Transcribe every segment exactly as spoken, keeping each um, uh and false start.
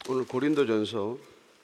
오늘 고린도전서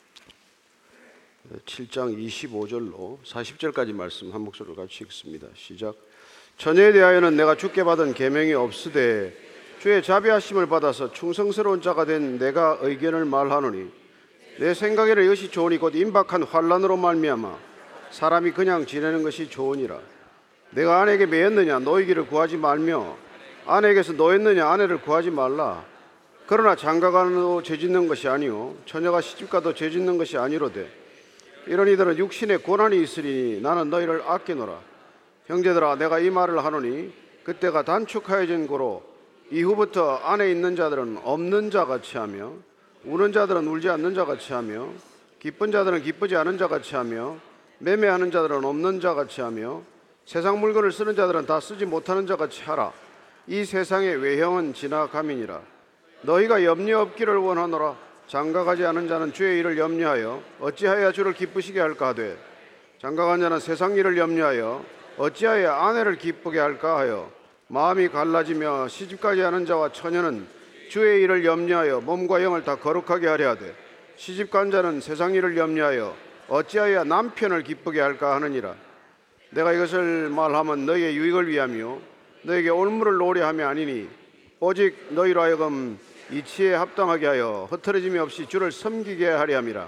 칠 장 이십오 절로 사십 절까지 말씀 한 목소리로 같이 읽습니다. 시작. 처녀에 대하여는 내가 주께 받은 계명이 없으되 주의 자비하심을 받아서 충성스러운 자가 된 내가 의견을 말하노니 내 생각에는 이것이 좋으니 곧 임박한 환난으로 말미암아 사람이 그냥 지내는 것이 좋으니라. 내가 아내에게 매였느냐 노이기를 구하지 말며 아내에게서 노였느냐 아내를 구하지 말라. 그러나 장가가도 죄짓는 것이 아니요 처녀가 시집가도 죄짓는 것이 아니로되 이런 이들은 육신에 고난이 있으리니 나는 너희를 아끼노라. 형제들아 내가 이 말을 하노니 그때가 단축하여진 고로 이후부터 안에 있는 자들은 없는 자같이 하며 우는 자들은 울지 않는 자같이 하며 기쁜 자들은 기쁘지 않은 자같이 하며 매매하는 자들은 없는 자같이 하며 세상 물건을 쓰는 자들은 다 쓰지 못하는 자같이 하라. 이 세상의 외형은 지나감이니라. 너희가 염려 없기를 원하노라. 장가가지 않은 자는 주의 일을 염려하여 어찌하여 주를 기쁘시게 할까 하되 장가간 자는 세상 일을 염려하여 어찌하여 아내를 기쁘게 할까 하여 마음이 갈라지며 시집가지 않은 자와 처녀는 주의 일을 염려하여 몸과 영을 다 거룩하게 하려 하되 시집간 자는 세상 일을 염려하여 어찌하여 남편을 기쁘게 할까 하느니라. 내가 이것을 말하면 너희의 유익을 위하며 너희에게 올무를 놓으려 함이 아니니 오직 너희로 하여금 이치에 합당하게 하여 흐트러짐이 없이 주를 섬기게 하려 함이라.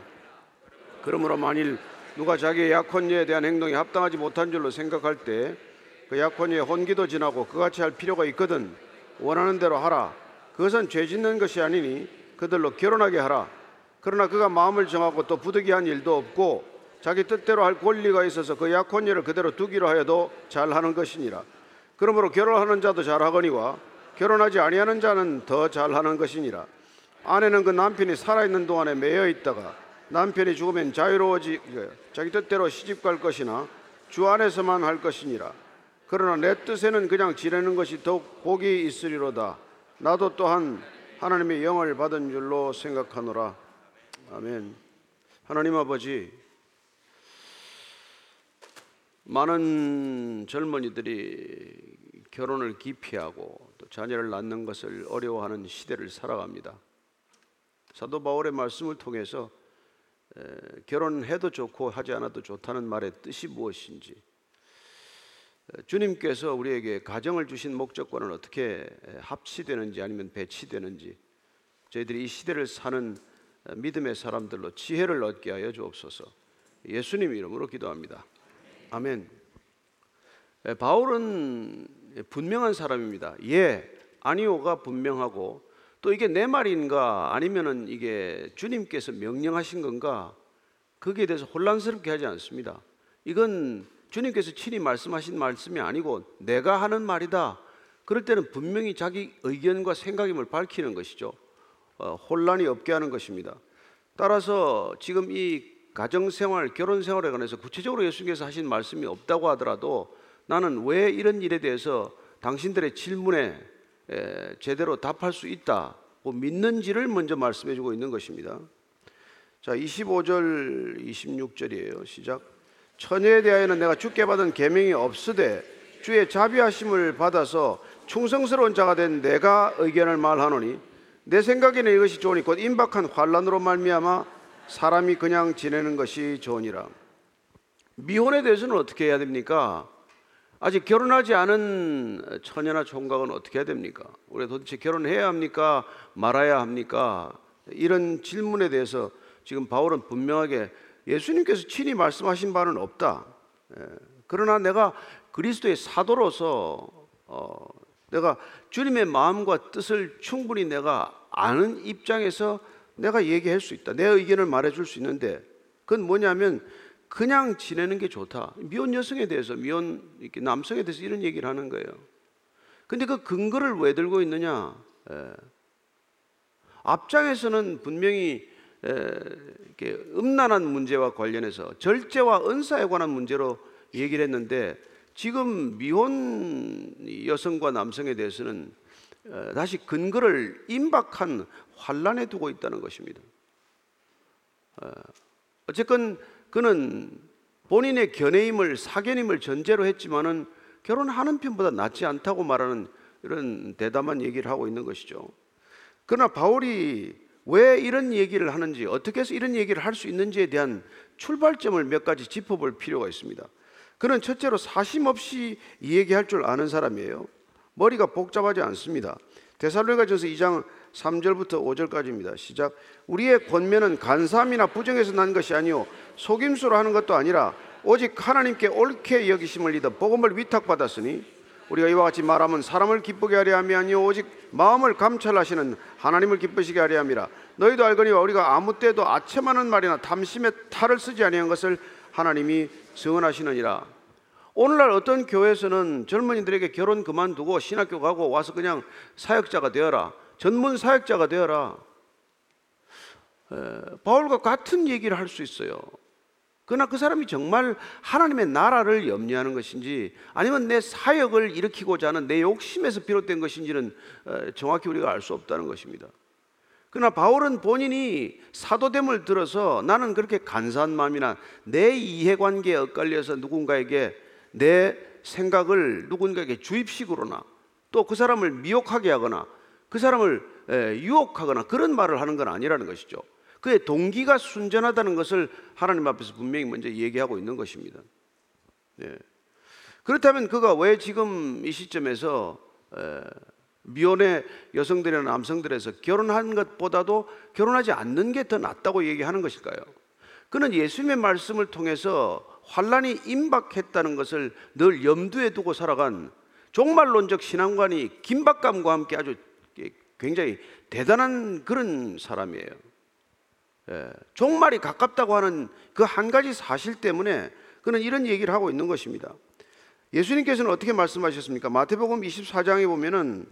그러므로 만일 누가 자기의 약혼녀에 대한 행동이 합당하지 못한 줄로 생각할 때 그 약혼녀의 혼기도 지나고 그같이 할 필요가 있거든 원하는 대로 하라. 그것은 죄 짓는 것이 아니니 그들로 결혼하게 하라. 그러나 그가 마음을 정하고 또 부득이한 일도 없고 자기 뜻대로 할 권리가 있어서 그 약혼녀를 그대로 두기로 하여도 잘하는 것이니라. 그러므로 결혼하는 자도 잘하거니와 결혼하지 아니하는 자는 더 잘하는 것이니라. 아내는 그 남편이 살아있는 동안에 매여 있다가 남편이 죽으면 자유로워지 자기 뜻대로 시집갈 것이나 주 안에서만 할 것이니라. 그러나 내 뜻에는 그냥 지내는 것이 더욱 복이 있으리로다. 나도 또한 하나님의 영을 받은 줄로 생각하노라. 아멘. 하나님 아버지, 많은 젊은이들이 결혼을 기피하고 또 자녀를 낳는 것을 어려워하는 시대를 살아갑니다. 사도 바울의 말씀을 통해서 에, 결혼해도 좋고 하지 않아도 좋다는 말의 뜻이 무엇인지, 에, 주님께서 우리에게 가정을 주신 목적과는 어떻게 합치되는지 아니면 배치되는지 저희들이 이 시대를 사는 믿음의 사람들로 지혜를 얻게 하여 주옵소서. 예수님 이름으로 기도합니다. 아멘. 에, 바울은 분명한 사람입니다. 예, 아니오가 분명하고 또 이게 내 말인가 아니면은 이게 주님께서 명령하신 건가 거기에 대해서 혼란스럽게 하지 않습니다. 이건 주님께서 친히 말씀하신 말씀이 아니고 내가 하는 말이다. 그럴 때는 분명히 자기 의견과 생각임을 밝히는 것이죠. 어, 혼란이 없게 하는 것입니다. 따라서 지금 이 가정생활, 결혼생활에 관해서 구체적으로 예수님께서 하신 말씀이 없다고 하더라도 나는 왜 이런 일에 대해서 당신들의 질문에 에, 제대로 답할 수 있다고 믿는지를 먼저 말씀해 주고 있는 것입니다. 자, 이십오 절 이십육 절이에요. 시작. 처녀에 대하여는 내가 주께 받은 계명이 없으되 주의 자비하심을 받아서 충성스러운 자가 된 내가 의견을 말하노니 내 생각에는 이것이 좋으니 곧 임박한 환난으로 말미암아 사람이 그냥 지내는 것이 좋으니라. 미혼에 대해서는 어떻게 해야 됩니까? 아직 결혼하지 않은 처녀나 총각은 어떻게 해야 됩니까? 우리가 도대체 결혼해야 합니까? 말아야 합니까? 이런 질문에 대해서 지금 바울은 분명하게 예수님께서 친히 말씀하신 바는 없다. 예. 그러나 내가 그리스도의 사도로서 어, 내가 주님의 마음과 뜻을 충분히 내가 아는 입장에서 내가 얘기할 수 있다. 내 의견을 말해줄 수 있는데 그건 뭐냐면 그냥 지내는 게 좋다. 미혼 여성에 대해서, 미혼 남성에 대해서 이런 얘기를 하는 거예요. 근데 그 근거를 왜 들고 있느냐? 에. 앞장에서는 분명히 에, 이렇게 음란한 문제와 관련해서 절제와 은사에 관한 문제로 얘기를 했는데 지금 미혼 여성과 남성에 대해서는 에, 다시 근거를 임박한 환난에 두고 있다는 것입니다. 에, 어쨌건 그는 본인의 견해임을 사견임을 전제로 했지만은 결혼하는 편보다 낫지 않다고 말하는 이런 대담한 얘기를 하고 있는 것이죠. 그러나 바울이 왜 이런 얘기를 하는지, 어떻게 해서 이런 얘기를 할 수 있는지에 대한 출발점을 몇 가지 짚어볼 필요가 있습니다. 그는 첫째로 사심 없이 이 얘기할 줄 아는 사람이에요. 머리가 복잡하지 않습니다. 데살로니가전서 이 장 삼 절부터 오 절까지입니다. 시작. 우리의 권면은 간사함이나 부정에서 난 것이 아니요 속임수로 하는 것도 아니라 오직 하나님께 옳게 여기심을 믿어 복음을 위탁받았으니 우리가 이와 같이 말하면 사람을 기쁘게 하려 함이 아니요 오직 마음을 감찰하시는 하나님을 기쁘시게 하려 함이라. 너희도 알거니와 우리가 아무 때도 아첨하는 말이나 탐심의 탈을 쓰지 아니한 것을 하나님이 증언하시느니라. 오늘날 어떤 교회에서는 젊은이들에게 결혼 그만두고 신학교 가고 와서 그냥 사역자가 되어라, 전문 사역자가 되어라, 에, 바울과 같은 얘기를 할 수 있어요. 그러나 그 사람이 정말 하나님의 나라를 염려하는 것인지 아니면 내 사역을 일으키고자 하는 내 욕심에서 비롯된 것인지는 정확히 우리가 알 수 없다는 것입니다. 그러나 바울은 본인이 사도됨을 들어서 나는 그렇게 간사한 마음이나 내 이해관계에 엇갈려서 누군가에게 내 생각을 누군가에게 주입식으로나 또 그 사람을 미혹하게 하거나 그 사람을 유혹하거나 그런 말을 하는 건 아니라는 것이죠. 그의 동기가 순전하다는 것을 하나님 앞에서 분명히 먼저 얘기하고 있는 것입니다. 네. 그렇다면 그가 왜 지금 이 시점에서 미혼의 여성들이나 남성들에서 결혼한 것보다도 결혼하지 않는 게 더 낫다고 얘기하는 것일까요? 그는 예수님의 말씀을 통해서 환난이 임박했다는 것을 늘 염두에 두고 살아간 종말론적 신앙관이 긴박감과 함께 아주 굉장히 대단한 그런 사람이에요. 예, 종말이 가깝다고 하는 그 한 가지 사실 때문에 그는 이런 얘기를 하고 있는 것입니다. 예수님께서는 어떻게 말씀하셨습니까? 마태복음 이십사 장에 보면은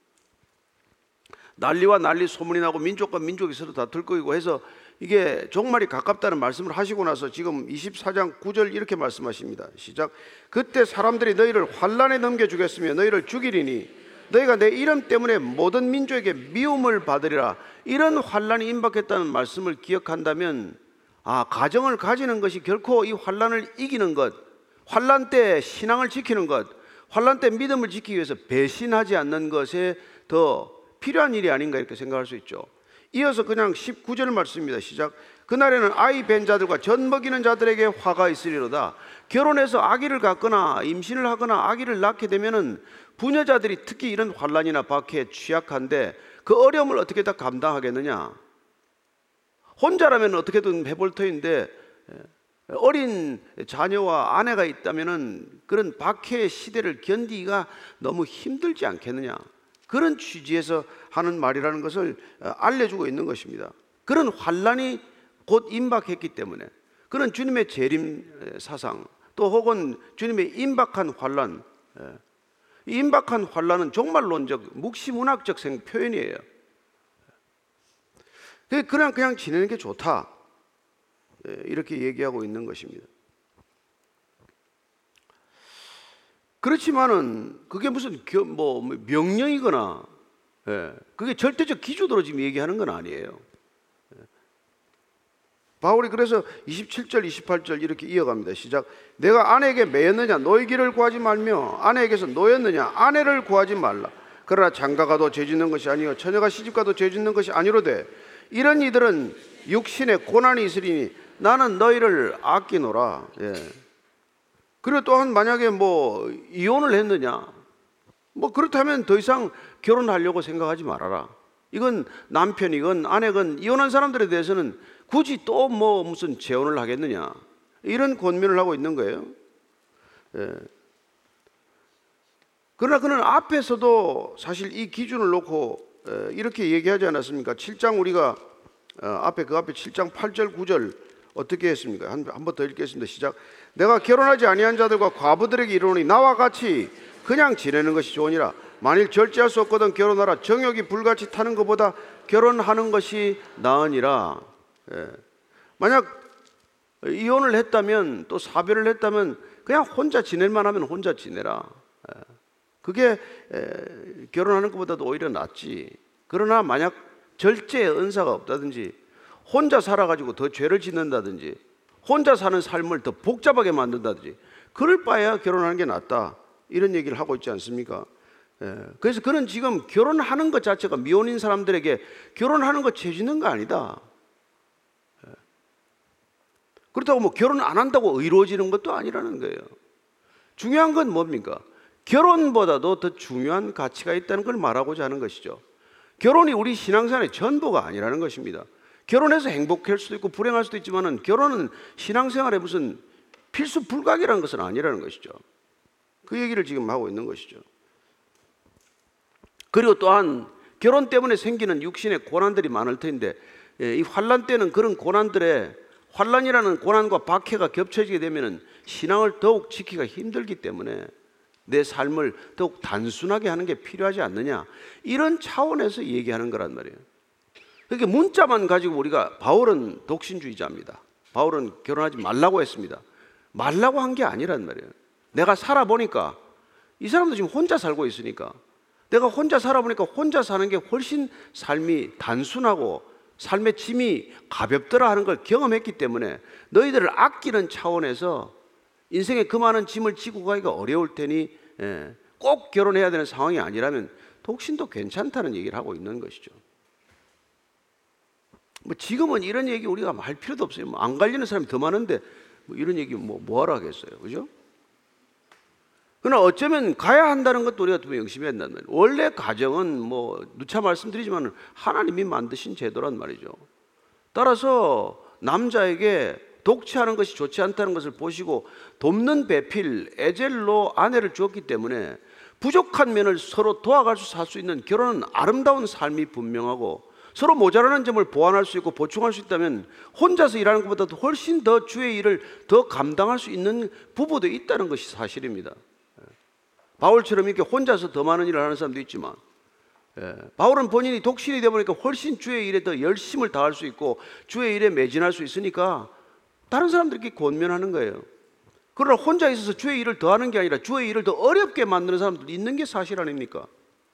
난리와 난리 소문이 나고 민족과 민족이 서로 다 들끓이고 해서 이게 종말이 가깝다는 말씀을 하시고 나서 지금 이십사 장 구 절 이렇게 말씀하십니다. 시작. 그때 사람들이 너희를 환난에 넘겨주겠으며 너희를 죽이리니 너희가 내 이름 때문에 모든 민족에게 미움을 받으리라. 이런 환난이 임박했다는 말씀을 기억한다면 아, 가정을 가지는 것이 결코 이 환난을 이기는 것, 환난 때 신앙을 지키는 것, 환난 때 믿음을 지키기 위해서 배신하지 않는 것에 더 필요한 일이 아닌가 이렇게 생각할 수 있죠. 이어서 그냥 십구 절 말씀입니다. 시작. 그날에는 아이 벤 자들과 젖 먹이는 자들에게 화가 있으리로다. 결혼해서 아기를 갖거나 임신을 하거나 아기를 낳게 되면은 부녀자들이 특히 이런 환난이나 박해에 취약한데 그 어려움을 어떻게 다 감당하겠느냐. 혼자라면 어떻게든 해볼 터인데 어린 자녀와 아내가 있다면은 그런 박해의 시대를 견디기가 너무 힘들지 않겠느냐. 그런 취지에서 하는 말이라는 것을 알려주고 있는 것입니다. 그런 환난이 곧 임박했기 때문에 그런 주님의 재림 사상 또 혹은 주님의 임박한 환난, 임박한 환난은 종말론적 묵시문학적 표현이에요. 그냥 그냥 지내는 게 좋다 이렇게 얘기하고 있는 것입니다. 그렇지만은 그게 무슨 뭐 명령이거나 그게 절대적 기준으로 지금 얘기하는 건 아니에요. 바울이 그래서 이십칠 절 이십팔 절 이렇게 이어갑니다. 시작. 내가 아내에게 매였느냐 노이기를 구하지 말며 아내에게서 노였느냐 아내를 구하지 말라. 그러나 장가가도 죄짓는 것이 아니요 처녀가 시집가도 죄짓는 것이 아니로되 이런 이들은 육신에 고난이 있으리니 나는 너희를 아끼노라. 예. 그리고 또한 만약에 뭐 이혼을 했느냐 뭐 그렇다면 더 이상 결혼하려고 생각하지 말아라. 이건 남편이건 아내건 이혼한 사람들에 대해서는 굳이 또 뭐 무슨 재혼을 하겠느냐 이런 권면을 하고 있는 거예요. 예. 그러나 그는 앞에서도 사실 이 기준을 놓고 이렇게 얘기하지 않았습니까? 칠 장 우리가 앞에 그 앞에 칠 장 팔 절 구 절 어떻게 했습니까? 한 번 더 읽겠습니다. 시작. 내가 결혼하지 아니한 자들과 과부들에게 이르노니 나와 같이 그냥 지내는 것이 좋으니라. 만일 절제할 수 없거든 결혼하라. 정욕이 불같이 타는 것보다 결혼하는 것이 나으니라. 예. 만약 이혼을 했다면 또 사별을 했다면 그냥 혼자 지낼만 하면 혼자 지내라. 예. 그게 에, 결혼하는 것보다도 오히려 낫지. 그러나 만약 절제의 은사가 없다든지 혼자 살아가지고 더 죄를 짓는다든지 혼자 사는 삶을 더 복잡하게 만든다든지 그럴 바에야 결혼하는 게 낫다 이런 얘기를 하고 있지 않습니까? 예. 그래서 그는 지금 결혼하는 것 자체가 미혼인 사람들에게 결혼하는 거 죄짓는 거 아니다. 예. 그렇다고 뭐 결혼 안 한다고 의로워지는 것도 아니라는 거예요. 중요한 건 뭡니까? 결혼보다도 더 중요한 가치가 있다는 걸 말하고자 하는 것이죠. 결혼이 우리 신앙생활의 전부가 아니라는 것입니다. 결혼해서 행복할 수도 있고 불행할 수도 있지만은 결혼은 신앙생활의 무슨 필수 불가결한 것은 아니라는 것이죠. 그 얘기를 지금 하고 있는 것이죠. 그리고 또한 결혼 때문에 생기는 육신의 고난들이 많을 텐데, 이 환난 때는 그런 고난들에 환난이라는 고난과 박해가 겹쳐지게 되면은 신앙을 더욱 지키기가 힘들기 때문에 내 삶을 더욱 단순하게 하는 게 필요하지 않느냐, 이런 차원에서 얘기하는 거란 말이에요. 그러니까 문자만 가지고 우리가, 바울은 독신주의자입니다. 바울은 결혼하지 말라고 했습니다. 말라고 한 게 아니란 말이에요. 내가 살아보니까 이 사람도 지금 혼자 살고 있으니까, 내가 혼자 살아보니까 혼자 사는 게 훨씬 삶이 단순하고 삶의 짐이 가볍더라 하는 걸 경험했기 때문에 너희들을 아끼는 차원에서 인생의 그 많은 짐을 지고 가기가 어려울 테니, 예, 꼭 결혼해야 되는 상황이 아니라면 독신도 괜찮다는 얘기를 하고 있는 것이죠. 뭐 지금은 이런 얘기 우리가 할 필요도 없어요. 뭐 안 갈리는 사람이 더 많은데 뭐 이런 얘기 뭐 뭐하러 하겠어요, 그죠? 그러나 어쩌면 가야 한다는 것도 우리가 좀 명심해야 된다는 말이에요. 원래 가정은 뭐 누차 말씀드리지만 하나님이 만드신 제도란 말이죠. 따라서 남자에게 독취하는 것이 좋지 않다는 것을 보시고 돕는 배필 에젤로 아내를 주었기 때문에 부족한 면을 서로 도와갈 수 살 수 있는 결혼은 아름다운 삶이 분명하고, 서로 모자라는 점을 보완할 수 있고 보충할 수 있다면 혼자서 일하는 것보다도 훨씬 더 주의 일을 더 감당할 수 있는 부부도 있다는 것이 사실입니다. 바울처럼 이렇게 혼자서 더 많은 일을 하는 사람도 있지만, 예, 바울은 본인이 독신이 되다 보니까 훨씬 주의 일에 더 열심을 다할 수 있고 주의 일에 매진할 수 있으니까 다른 사람들에게 권면하는 거예요. 그러나 혼자 있어서 주의 일을 더 하는 게 아니라 주의 일을 더 어렵게 만드는 사람들도 있는 게 사실 아닙니까?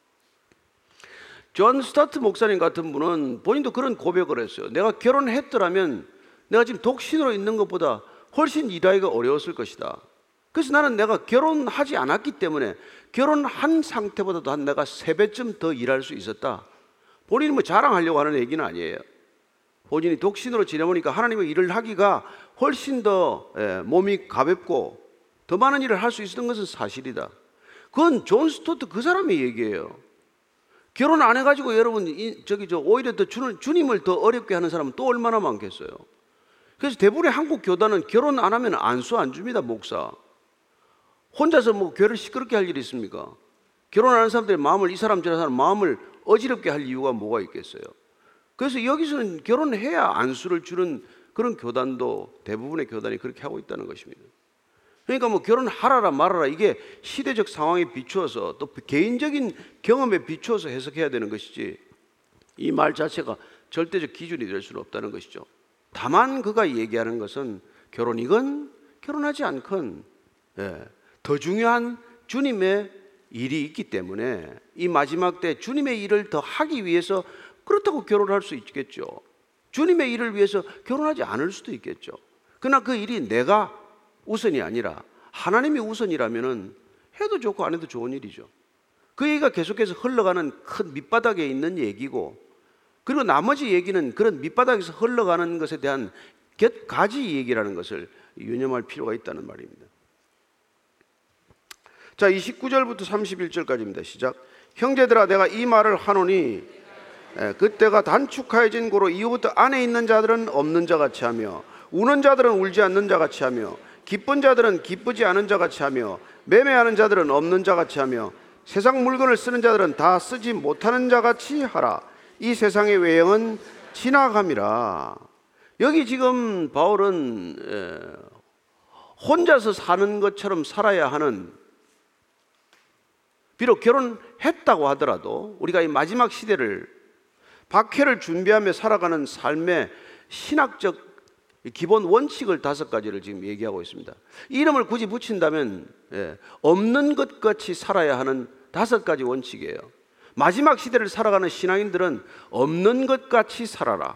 존 스타트 목사님 같은 분은 본인도 그런 고백을 했어요. 내가 결혼했더라면 내가 지금 독신으로 있는 것보다 훨씬 일하기가 어려웠을 것이다. 그래서 나는 내가 결혼하지 않았기 때문에 결혼한 상태보다도 한 내가 세 배쯤 더 일할 수 있었다. 본인이 뭐 자랑하려고 하는 얘기는 아니에요. 본인이 독신으로 지내보니까 하나님의 일을 하기가 훨씬 더 몸이 가볍고 더 많은 일을 할 수 있었던 것은 사실이다. 그건 존 스토트 그 사람의 얘기예요. 결혼 안 해가지고 여러분 저기 저 오히려 더 주, 주님을 더 어렵게 하는 사람은 또 얼마나 많겠어요. 그래서 대부분의 한국 교단은 결혼 안 하면 안수 안 줍니다. 목사 혼자서 뭐 교회를 시끄럽게 할 일이 있습니까? 결혼하는 사람들의 마음을, 이 사람 저런 사람 마음을 어지럽게 할 이유가 뭐가 있겠어요? 그래서 여기서는 결혼해야 안수를 주는 그런 교단도, 대부분의 교단이 그렇게 하고 있다는 것입니다. 그러니까 뭐 결혼하라라 말아라, 이게 시대적 상황에 비추어서 또 개인적인 경험에 비추어서 해석해야 되는 것이지, 이 말 자체가 절대적 기준이 될 수는 없다는 것이죠. 다만 그가 얘기하는 것은 결혼이건 결혼하지 않건, 예, 더 중요한 주님의 일이 있기 때문에 이 마지막 때 주님의 일을 더 하기 위해서 그렇다고 결혼할 수 있겠죠. 주님의 일을 위해서 결혼하지 않을 수도 있겠죠. 그러나 그 일이 내가 우선이 아니라 하나님이 우선이라면은 해도 좋고 안 해도 좋은 일이죠. 그 얘기가 계속해서 흘러가는 큰 밑바닥에 있는 얘기고, 그리고 나머지 얘기는 그런 밑바닥에서 흘러가는 것에 대한 곁가지 얘기라는 것을 유념할 필요가 있다는 말입니다. 자, 이십구 절부터 삼십일 절까지입니다. 시작. 형제들아, 내가 이 말을 하노니 예, 그때가 단축하여진 고로 이후부터 안에 있는 자들은 없는 자같이 하며, 우는 자들은 울지 않는 자같이 하며, 기쁜 자들은 기쁘지 않은 자같이 하며, 매매하는 자들은 없는 자같이 하며, 세상 물건을 쓰는 자들은 다 쓰지 못하는 자같이 하라. 이 세상의 외형은 지나감이라. 여기 지금 바울은 에, 혼자서 사는 것처럼 살아야 하는, 비록 결혼했다고 하더라도 우리가 이 마지막 시대를, 박해를 준비하며 살아가는 삶의 신학적 기본 원칙을 다섯 가지를 지금 얘기하고 있습니다. 이름을 굳이 붙인다면 예, 없는 것 같이 살아야 하는 다섯 가지 원칙이에요. 마지막 시대를 살아가는 신앙인들은 없는 것 같이 살아라.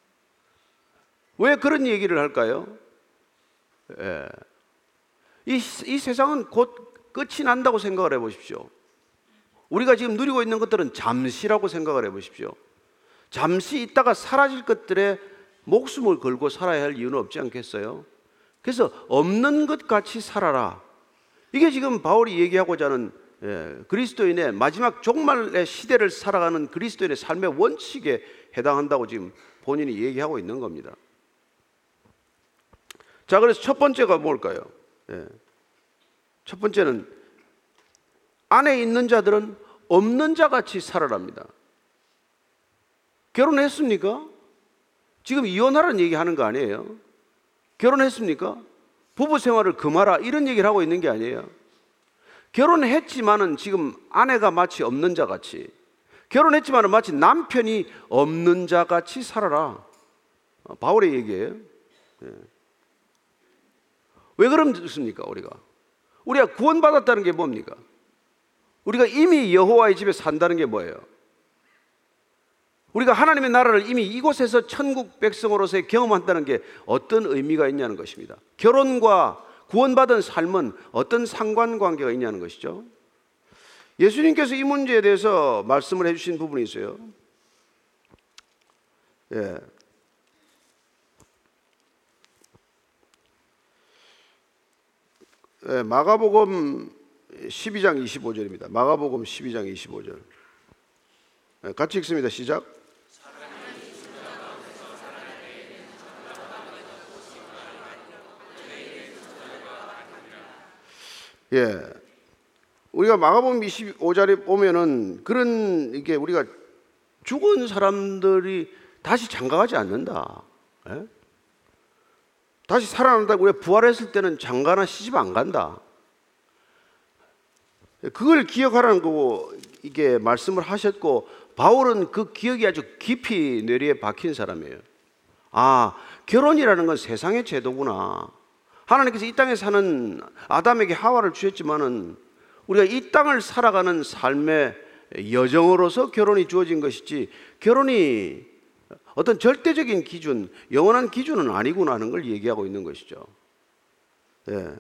왜 그런 얘기를 할까요? 예, 이, 이 세상은 곧 끝이 난다고 생각을 해보십시오. 우리가 지금 누리고 있는 것들은 잠시라고 생각을 해보십시오. 잠시 있다가 사라질 것들에 목숨을 걸고 살아야 할 이유는 없지 않겠어요? 그래서 없는 것 같이 살아라. 이게 지금 바울이 얘기하고자 하는 예, 그리스도인의 마지막 종말의 시대를 살아가는 그리스도인의 삶의 원칙에 해당한다고 지금 본인이 얘기하고 있는 겁니다. 자, 그래서 첫 번째가 뭘까요? 예. 첫 번째는 안에 있는 자들은 없는 자 같이 살아랍니다. 결혼했습니까? 지금 이혼하라는 얘기하는 거 아니에요? 결혼했습니까? 부부 생활을 금하라 이런 얘기를 하고 있는 게 아니에요. 결혼했지만은 지금 아내가 마치 없는 자 같이, 결혼했지만은 마치 남편이 없는 자 같이 살아라. 바울의 얘기예요. 예. 왜 그렇습니까? 우리가 우리가 구원받았다는 게 뭡니까? 우리가 이미 여호와의 집에 산다는 게 뭐예요? 우리가 하나님의 나라를 이미 이곳에서 천국 백성으로서의 경험한다는 게 어떤 의미가 있냐는 것입니다. 결혼과 구원받은 삶은 어떤 상관관계가 있냐는 것이죠. 예수님께서 이 문제에 대해서 말씀을 해주신 부분이 있어요. 예. 예, 마가복음 십이 장 이십오 절입니다. 마가복음 십이 장 이십오 절. 예, 같이 읽습니다. 시작. 예, 우리가 마가복음 이십오 절에 보면은 그런 이게 우리가 죽은 사람들이 다시 장가가지 않는다. 예? 다시 살아난다. 우리가 부활했을 때는 장가나 시집 안 간다. 그걸 기억하라는 거고 이게 말씀을 하셨고, 바울은 그 기억이 아주 깊이 뇌리에 박힌 사람이에요. 아, 결혼이라는 건 세상의 제도구나. 하나님께서 이 땅에 사는 아담에게 하와를 주셨지만은 우리가 이 땅을 살아가는 삶의 여정으로서 결혼이 주어진 것이지, 결혼이 어떤 절대적인 기준, 영원한 기준은 아니구나 하는 걸 얘기하고 있는 것이죠. 예.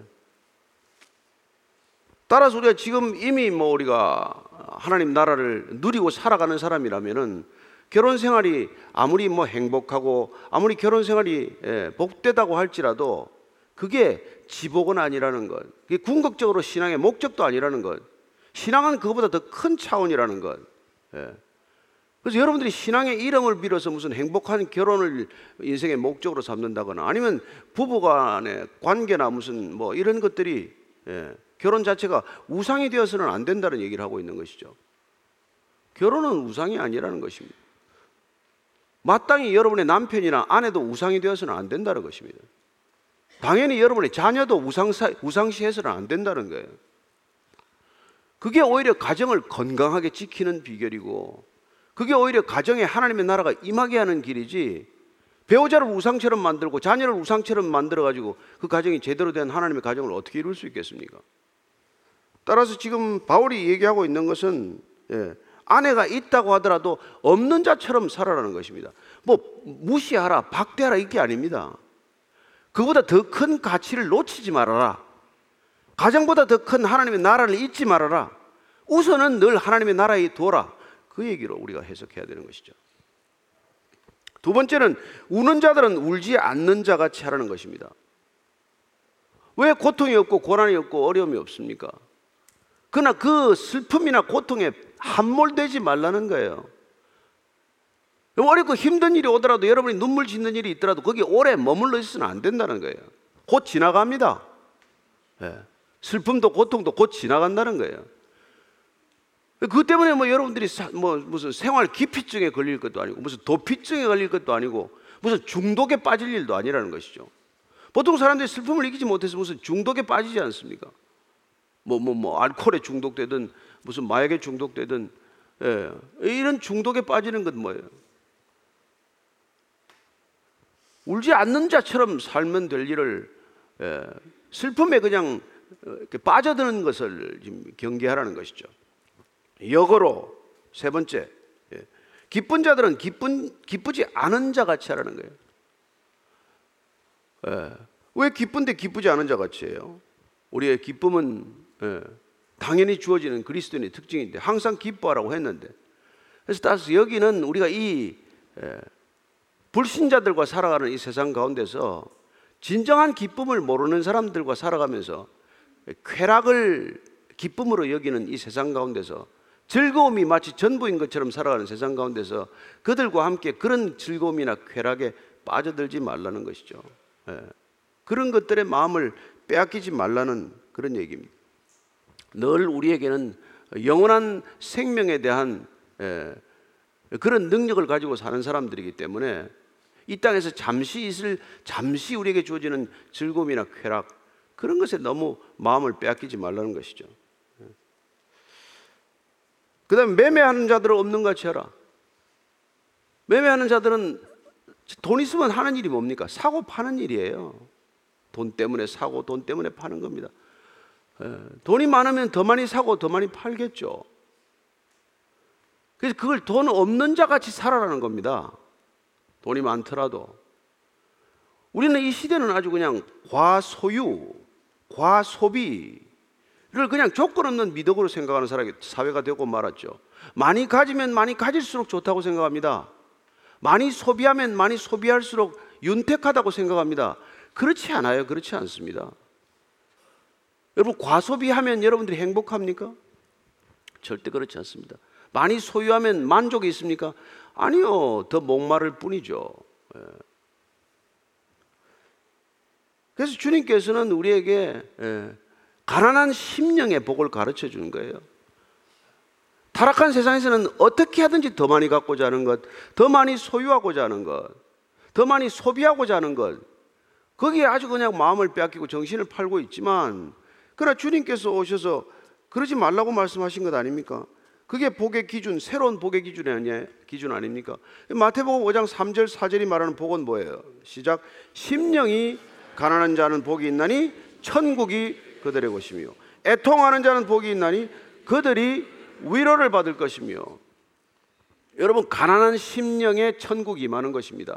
따라서 우리가 지금 이미 뭐 우리가 하나님 나라를 누리고 살아가는 사람이라면은 결혼 생활이 아무리 뭐 행복하고 아무리 결혼 생활이 예, 복되다고 할지라도 그게 지복은 아니라는 것, 그게 궁극적으로 신앙의 목적도 아니라는 것, 신앙은 그것보다 더 큰 차원이라는 것. 예. 그래서 여러분들이 신앙의 이름을 빌어서 무슨 행복한 결혼을 인생의 목적으로 삼는다거나 아니면 부부간의 관계나 무슨 뭐 이런 것들이 예, 결혼 자체가 우상이 되어서는 안 된다는 얘기를 하고 있는 것이죠. 결혼은 우상이 아니라는 것입니다. 마땅히 여러분의 남편이나 아내도 우상이 되어서는 안 된다는 것입니다. 당연히 여러분의 자녀도 우상사, 우상시해서는 안 된다는 거예요. 그게 오히려 가정을 건강하게 지키는 비결이고, 그게 오히려 가정에 하나님의 나라가 임하게 하는 길이지, 배우자를 우상처럼 만들고 자녀를 우상처럼 만들어가지고 그 가정이 제대로 된 하나님의 가정을 어떻게 이룰 수 있겠습니까? 따라서 지금 바울이 얘기하고 있는 것은 예, 아내가 있다고 하더라도 없는 자처럼 살아라는 것입니다. 뭐 무시하라, 박대하라 이게 아닙니다. 그보다 더 큰 가치를 놓치지 말아라. 가정보다 더 큰 하나님의 나라를 잊지 말아라. 우선은 늘 하나님의 나라에 두어라. 그 얘기로 우리가 해석해야 되는 것이죠. 두 번째는 우는 자들은 울지 않는 자 같이 하라는 것입니다. 왜 고통이 없고 고난이 없고 어려움이 없습니까? 그러나 그 슬픔이나 고통에 함몰되지 말라는 거예요. 어렵고 힘든 일이 오더라도, 여러분이 눈물 짓는 일이 있더라도 거기에 오래 머물러 있어서는 안 된다는 거예요. 곧 지나갑니다. 예. 슬픔도 고통도 곧 지나간다는 거예요. 그 때문에 뭐 여러분들이 사, 뭐 무슨 생활 기피증에 걸릴 것도 아니고, 무슨 도피증에 걸릴 것도 아니고, 무슨 중독에 빠질 일도 아니라는 것이죠. 보통 사람들이 슬픔을 이기지 못해서 무슨 중독에 빠지지 않습니까? 뭐 뭐 뭐 알코올에 중독되든 무슨 마약에 중독되든 예. 이런 중독에 빠지는 건 뭐예요? 울지 않는 자처럼 살면 될 일을 예. 슬픔에 그냥 이렇게 빠져드는 것을 지금 경계하라는 것이죠. 역으로 세 번째, 예. 기쁜 자들은 기쁜, 기쁘지 않은 자 같이 하라는 거예요. 예. 왜 기쁜데 기쁘지 않은 자 같이 해요? 우리의 기쁨은 예. 당연히 주어지는 그리스도인의 특징인데 항상 기뻐하라고 했는데, 그래서 따라서 여기는 우리가 이 에, 불신자들과 살아가는 이 세상 가운데서 진정한 기쁨을 모르는 사람들과 살아가면서 쾌락을 기쁨으로 여기는 이 세상 가운데서 즐거움이 마치 전부인 것처럼 살아가는 세상 가운데서 그들과 함께 그런 즐거움이나 쾌락에 빠져들지 말라는 것이죠. 예. 그런 것들의 마음을 빼앗기지 말라는 그런 얘기입니다. 늘 우리에게는 영원한 생명에 대한 예, 그런 능력을 가지고 사는 사람들이기 때문에 이 땅에서 잠시 있을 잠시 우리에게 주어지는 즐거움이나 쾌락, 그런 것에 너무 마음을 빼앗기지 말라는 것이죠. 그 다음에 매매하는 자들은 없는 것 같이 하라. 매매하는 자들은 돈 있으면 하는 일이 뭡니까? 사고 파는 일이에요. 돈 때문에 사고 돈 때문에 파는 겁니다. 에, 돈이 많으면 더 많이 사고 더 많이 팔겠죠. 그래서 그걸 돈 없는 자 같이 살아라는 겁니다. 돈이 많더라도. 우리는 이 시대는 아주 그냥 과소유, 과소비를 그냥 조건 없는 미덕으로 생각하는 사회가 되고 말았죠. 많이 가지면 많이 가질수록 좋다고 생각합니다. 많이 소비하면 많이 소비할수록 윤택하다고 생각합니다. 그렇지 않아요. 그렇지 않습니다. 여러분, 과소비하면 여러분들이 행복합니까? 절대 그렇지 않습니다. 많이 소유하면 만족이 있습니까? 아니요. 더 목마를 뿐이죠. 예. 그래서 주님께서는 우리에게 예, 가난한 심령의 복을 가르쳐 주는 거예요. 타락한 세상에서는 어떻게 하든지 더 많이 갖고자 하는 것, 더 많이 소유하고자 하는 것, 더 많이 소비하고자 하는 것, 거기에 아주 그냥 마음을 빼앗기고 정신을 팔고 있지만, 그러나 주님께서 오셔서 그러지 말라고 말씀하신 것 아닙니까? 그게 복의 기준, 새로운 복의 기준이 아니에요? 기준 아닙니까? 마태복음 오 장 삼 절 사 절이 말하는 복은 뭐예요? 시작. 심령이 가난한 자는 복이 있나니 천국이 그들의 것이며, 애통하는 자는 복이 있나니 그들이 위로를 받을 것이며. 여러분, 가난한 심령에 천국이 임하는 것입니다.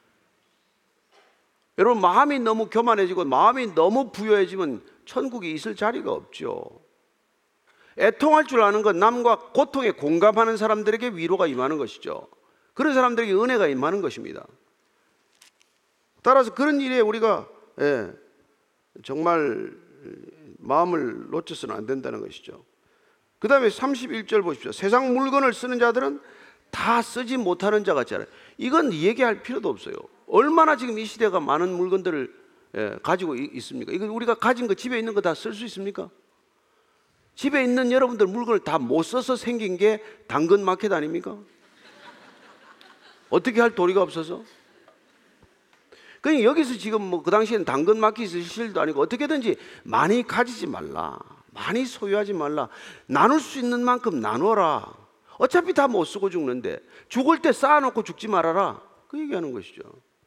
여러분, 마음이 너무 교만해지고 마음이 너무 부여해지면 천국이 있을 자리가 없죠. 애통할 줄 아는 건 남과 고통에 공감하는 사람들에게 위로가 임하는 것이죠. 그런 사람들에게 은혜가 임하는 것입니다. 따라서 그런 일에 우리가 예, 정말 마음을 놓쳐서는 안 된다는 것이죠. 그 다음에 삼십일 절 보십시오. 세상 물건을 쓰는 자들은 다 쓰지 못하는 자 같지 않아요. 이건 얘기할 필요도 없어요. 얼마나 지금 이 시대가 많은 물건들을 예, 가지고 있습니까? 이거 우리가 가진 거, 집에 있는 거 다 쓸 수 있습니까? 집에 있는 여러분들 물건을 다 못 써서 생긴 게 당근 마켓 아닙니까? 어떻게 할 도리가 없어서? 그러니까 여기서 지금 뭐 그 당시에는 당근 마켓이 실도 아니고 어떻게든지 많이 가지지 말라, 많이 소유하지 말라, 나눌 수 있는 만큼 나눠라. 어차피 다 못 쓰고 죽는데 죽을 때 쌓아놓고 죽지 말아라, 그 얘기하는 것이죠.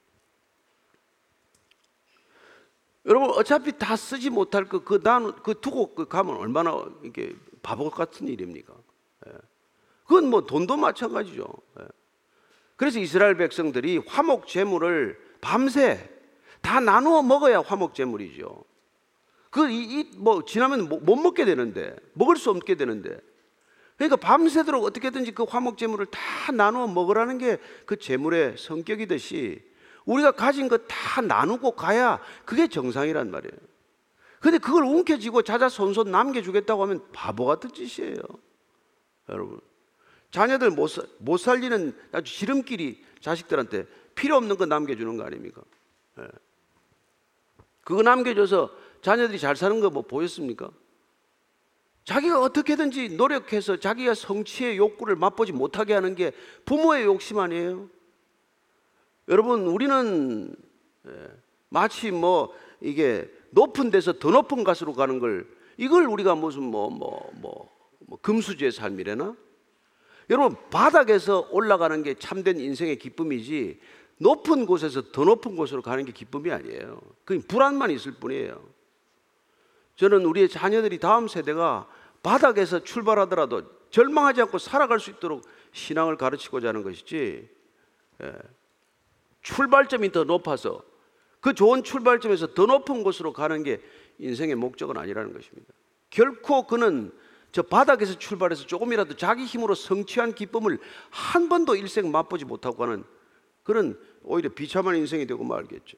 여러분, 어차피 다 쓰지 못할 그, 그, 나누, 그 두고 그 가면 얼마나 이게 바보 같은 일입니까? 예. 그건 뭐 돈도 마찬가지죠. 예. 그래서 이스라엘 백성들이 화목 제물을 밤새 다 나누어 먹어야 화목 제물이죠. 그, 이, 이, 뭐, 지나면 못, 못 먹게 되는데, 먹을 수 없게 되는데. 그러니까 밤새도록 어떻게든지 그 화목 제물을 다 나누어 먹으라는 게 그 제물의 성격이듯이 우리가 가진 거 다 나누고 가야 그게 정상이란 말이에요. 근데 그걸 움켜쥐고 자자손손 남겨주겠다고 하면 바보 같은 짓이에요. 여러분, 자녀들 못, 사, 못 살리는 아주 지름길이 자식들한테 필요 없는 거 남겨주는 거 아닙니까? 예. 그거 남겨줘서 자녀들이 잘 사는 거 뭐 보였습니까? 자기가 어떻게든지 노력해서 자기가 성취의 욕구를 맛보지 못하게 하는 게 부모의 욕심 아니에요? 여러분, 우리는 마치 뭐 이게 높은 데서 더 높은 곳으로 가는 걸, 이걸 우리가 무슨 뭐 뭐 뭐 뭐 금수저의 삶이래나? 여러분, 바닥에서 올라가는 게 참된 인생의 기쁨이지 높은 곳에서 더 높은 곳으로 가는 게 기쁨이 아니에요. 그냥 불안만 있을 뿐이에요. 저는 우리의 자녀들이 다음 세대가 바닥에서 출발하더라도 절망하지 않고 살아갈 수 있도록 신앙을 가르치고자 하는 것이지, 예. 출발점이 더 높아서 그 좋은 출발점에서 더 높은 곳으로 가는 게 인생의 목적은 아니라는 것입니다. 결코 그는 저 바닥에서 출발해서 조금이라도 자기 힘으로 성취한 기쁨을 한 번도 일생 맛보지 못하고 하는 그런 오히려 비참한 인생이 되고 말겠죠.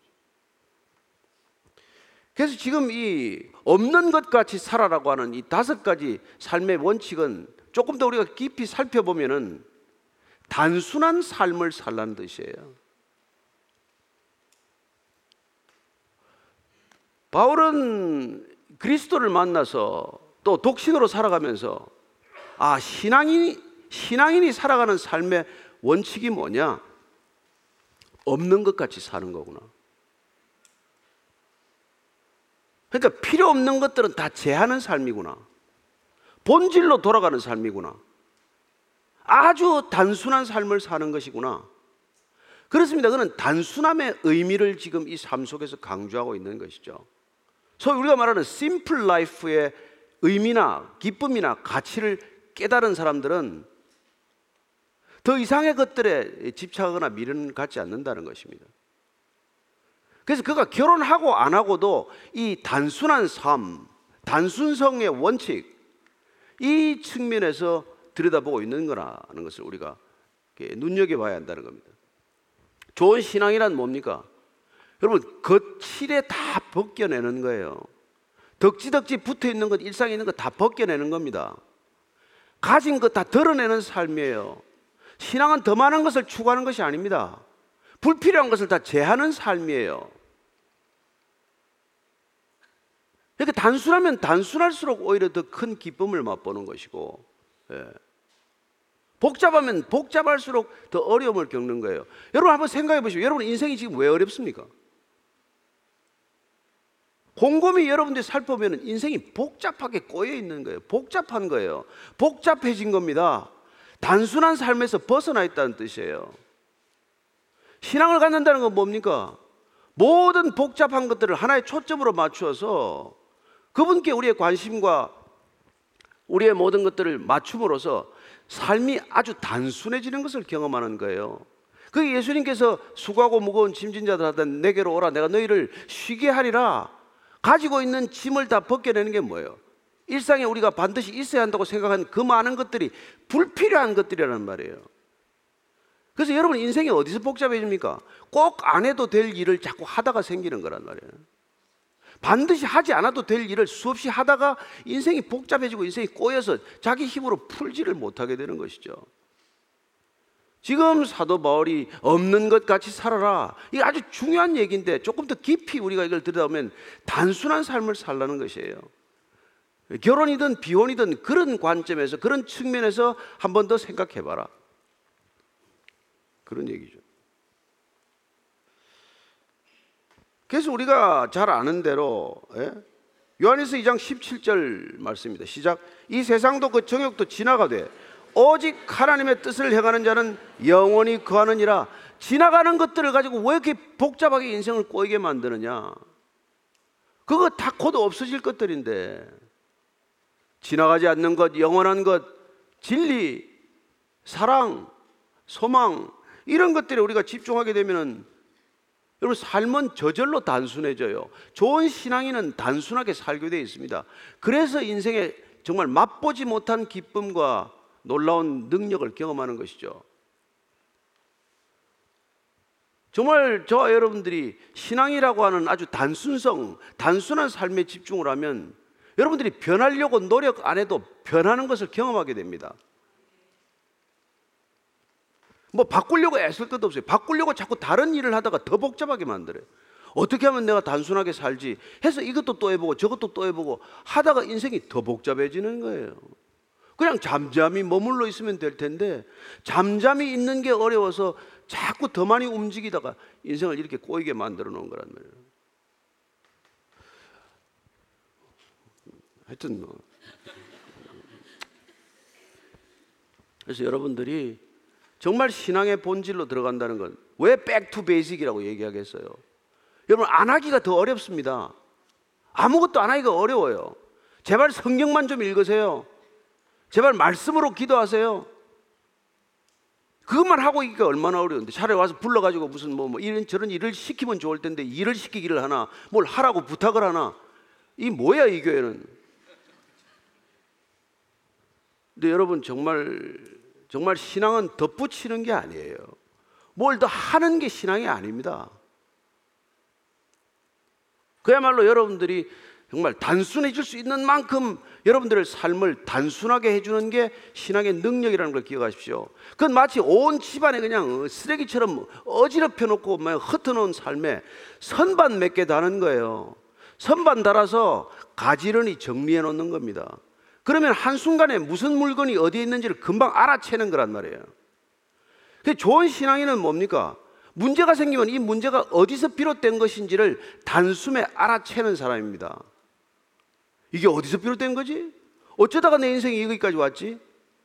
그래서 지금 이 없는 것 같이 살아라고 하는 이 다섯 가지 삶의 원칙은 조금 더 우리가 깊이 살펴보면은 단순한 삶을 살라는 뜻이에요. 바울은 그리스도를 만나서 또 독신으로 살아가면서 아, 신앙인이, 신앙인이 살아가는 삶의 원칙이 뭐냐? 없는 것 같이 사는 거구나. 그러니까 필요 없는 것들은 다 제하는 삶이구나. 본질로 돌아가는 삶이구나. 아주 단순한 삶을 사는 것이구나. 그렇습니다. 그는 단순함의 의미를 지금 이 삶 속에서 강조하고 있는 것이죠. 소위 우리가 말하는 심플 라이프의 의미나 기쁨이나 가치를 깨달은 사람들은 더 이상의 것들에 집착하거나 미련 갖지 않는다는 것입니다. 그래서 그가 결혼하고 안 하고도 이 단순한 삶, 단순성의 원칙, 이 측면에서 들여다보고 있는 거라는 것을 우리가 눈여겨봐야 한다는 겁니다. 좋은 신앙이란 뭡니까? 여러분, 거칠에 다 벗겨내는 거예요. 덕지덕지 붙어있는 것, 일상에 있는 것 다 벗겨내는 겁니다. 가진 것 다 드러내는 삶이에요. 신앙은 더 많은 것을 추구하는 것이 아닙니다. 불필요한 것을 다 제하는 삶이에요. 그러니까 단순하면 단순할수록 오히려 더 큰 기쁨을 맛보는 것이고, 예. 복잡하면 복잡할수록 더 어려움을 겪는 거예요. 여러분 한번 생각해 보시죠. 여러분 인생이 지금 왜 어렵습니까? 곰곰이 여러분들이 살펴보면 인생이 복잡하게 꼬여 있는 거예요. 복잡한 거예요. 복잡해진 겁니다. 단순한 삶에서 벗어나 있다는 뜻이에요. 신앙을 갖는다는 건 뭡니까? 모든 복잡한 것들을 하나의 초점으로 맞추어서 그분께 우리의 관심과 우리의 모든 것들을 맞춤으로써 삶이 아주 단순해지는 것을 경험하는 거예요. 그 예수님께서 수고하고 무거운 짐진 자들 하던 내게로 오라 내가 너희를 쉬게 하리라. 가지고 있는 짐을 다 벗겨내는 게 뭐예요? 일상에 우리가 반드시 있어야 한다고 생각하는 그 많은 것들이 불필요한 것들이라는 말이에요. 그래서 여러분 인생이 어디서 복잡해집니까? 꼭 안 해도 될 일을 자꾸 하다가 생기는 거란 말이에요. 반드시 하지 않아도 될 일을 수없이 하다가 인생이 복잡해지고 인생이 꼬여서 자기 힘으로 풀지를 못하게 되는 것이죠. 지금 사도 바울이 없는 것 같이 살아라, 이게 아주 중요한 얘기인데 조금 더 깊이 우리가 이걸 들여다보면 단순한 삶을 살라는 것이에요. 결혼이든 비혼이든 그런 관점에서 그런 측면에서 한 번 더 생각해봐라, 그런 얘기죠. 그래서 우리가 잘 아는 대로, 예? 요한일서 이 장 십칠 절 말씀입니다. 시작. 이 세상도 그 정욕도 지나가되 오직 하나님의 뜻을 행하는 자는 영원히 거하느니라. 지나가는 것들을 가지고 왜 이렇게 복잡하게 인생을 꼬이게 만드느냐? 그거 다 곧 없어질 것들인데, 지나가지 않는 것, 영원한 것, 진리, 사랑, 소망, 이런 것들에 우리가 집중하게 되면은 여러분 삶은 저절로 단순해져요. 좋은 신앙인은 단순하게 살게 되어 있습니다. 그래서 인생에 정말 맛보지 못한 기쁨과 놀라운 능력을 경험하는 것이죠. 정말 저와 여러분들이 신앙이라고 하는 아주 단순성, 단순한 삶에 집중을 하면 여러분들이 변하려고 노력 안 해도 변하는 것을 경험하게 됩니다. 뭐 바꾸려고 애쓸 것도 없어요. 바꾸려고 자꾸 다른 일을 하다가 더 복잡하게 만들어요. 어떻게 하면 내가 단순하게 살지 해서 이것도 또 해보고 저것도 또 해보고 하다가 인생이 더 복잡해지는 거예요. 그냥 잠잠히 머물러 있으면 될 텐데 잠잠히 있는 게 어려워서 자꾸 더 많이 움직이다가 인생을 이렇게 꼬이게 만들어 놓은 거란 말이에요. 하여튼 뭐 그래서 여러분들이 정말 신앙의 본질로 들어간다는 건 왜 백투 베이직이라고 얘기하겠어요? 여러분 안 하기가 더 어렵습니다. 아무것도 안 하기가 어려워요. 제발 성경만 좀 읽으세요. 제발 말씀으로 기도하세요. 그것만 하고 있기가 얼마나 어려운데, 차라리 와서 불러가지고 무슨 뭐, 뭐 이런 저런 일을 시키면 좋을 텐데 일을 시키기를 하나, 뭘 하라고 부탁을 하나, 이 뭐야 이 교회는? 근데 여러분 정말 정말 신앙은 덧붙이는 게 아니에요. 뭘 더 하는 게 신앙이 아닙니다. 그야말로 여러분들이 정말 단순해질 수 있는 만큼 여러분들의 삶을 단순하게 해주는 게 신앙의 능력이라는 걸 기억하십시오. 그건 마치 온 집안에 그냥 쓰레기처럼 어지럽혀 놓고 흩어놓은 삶에 선반 몇 개 다는 거예요. 선반 달아서 가지런히 정리해 놓는 겁니다. 그러면 한순간에 무슨 물건이 어디에 있는지를 금방 알아채는 거란 말이에요. 좋은 신앙인은 뭡니까? 문제가 생기면 이 문제가 어디서 비롯된 것인지를 단숨에 알아채는 사람입니다. 이게 어디서 비롯된 거지? 어쩌다가 내 인생이 여기까지 왔지?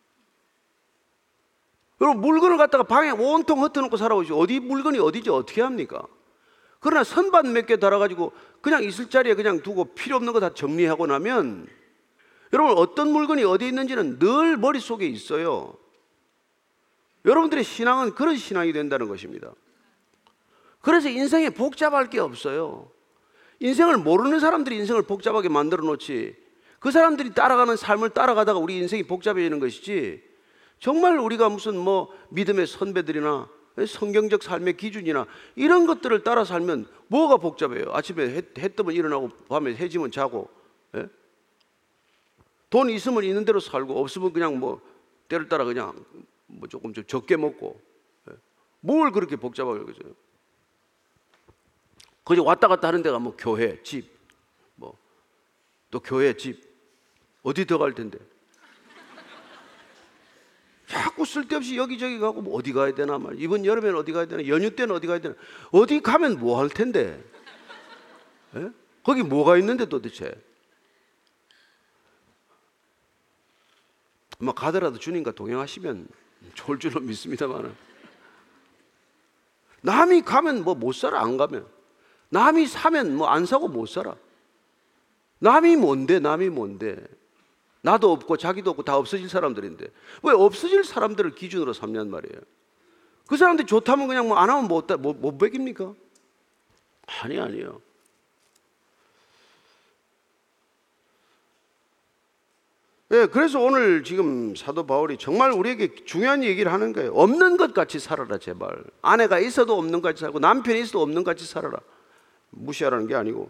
여러분, 물건을 갖다가 방에 온통 흩어놓고 살아오지 어디 물건이 어디지 어떻게 합니까? 그러나 선반 몇 개 달아가지고 그냥 있을 자리에 그냥 두고 필요 없는 거 다 정리하고 나면 여러분, 어떤 물건이 어디 있는지는 늘 머릿속에 있어요. 여러분들의 신앙은 그런 신앙이 된다는 것입니다. 그래서 인생에 복잡할 게 없어요. 인생을 모르는 사람들이 인생을 복잡하게 만들어 놓지, 그 사람들이 따라가는 삶을 따라가다가 우리 인생이 복잡해지는 것이지, 정말 우리가 무슨 뭐 믿음의 선배들이나 성경적 삶의 기준이나 이런 것들을 따라 살면 뭐가 복잡해요? 아침에 해, 해 뜨면 일어나고 밤에 해 지면 자고, 예? 돈 있으면 있는 대로 살고 없으면 그냥 뭐 때를 따라 그냥 뭐 조금 좀 적게 먹고, 예? 뭘 그렇게 복잡하게 그러죠? 그저 왔다 갔다 하는 데가 뭐 교회, 집, 뭐 또 교회, 집, 어디 더 갈 텐데 자꾸 쓸데없이 여기저기 가고 뭐 어디 가야 되나 말. 이번 여름에는 어디 가야 되나, 연휴 때는 어디 가야 되나, 어디 가면 뭐 할 텐데, 예? 거기 뭐가 있는데 도대체. 아마 가더라도 주님과 동행하시면 좋을 줄로 믿습니다만, 남이 가면 뭐 못 살아. 안 가면 남이 사면 뭐 안 사고 못 살아. 남이 뭔데 남이 뭔데 나도 없고 자기도 없고 다 없어질 사람들인데 왜 없어질 사람들을 기준으로 삼냔 말이에요. 그 사람들이 좋다면 그냥 뭐 안 하면 못, 못, 못 베깁니까? 아니 아니에요. 예, 그래서 오늘 지금 사도 바울이 정말 우리에게 중요한 얘기를 하는 거예요. 없는 것 같이 살아라 제발. 아내가 있어도 없는 것 같이 살고 남편이 있어도 없는 것 같이 살아라. 무시하라는 게 아니고.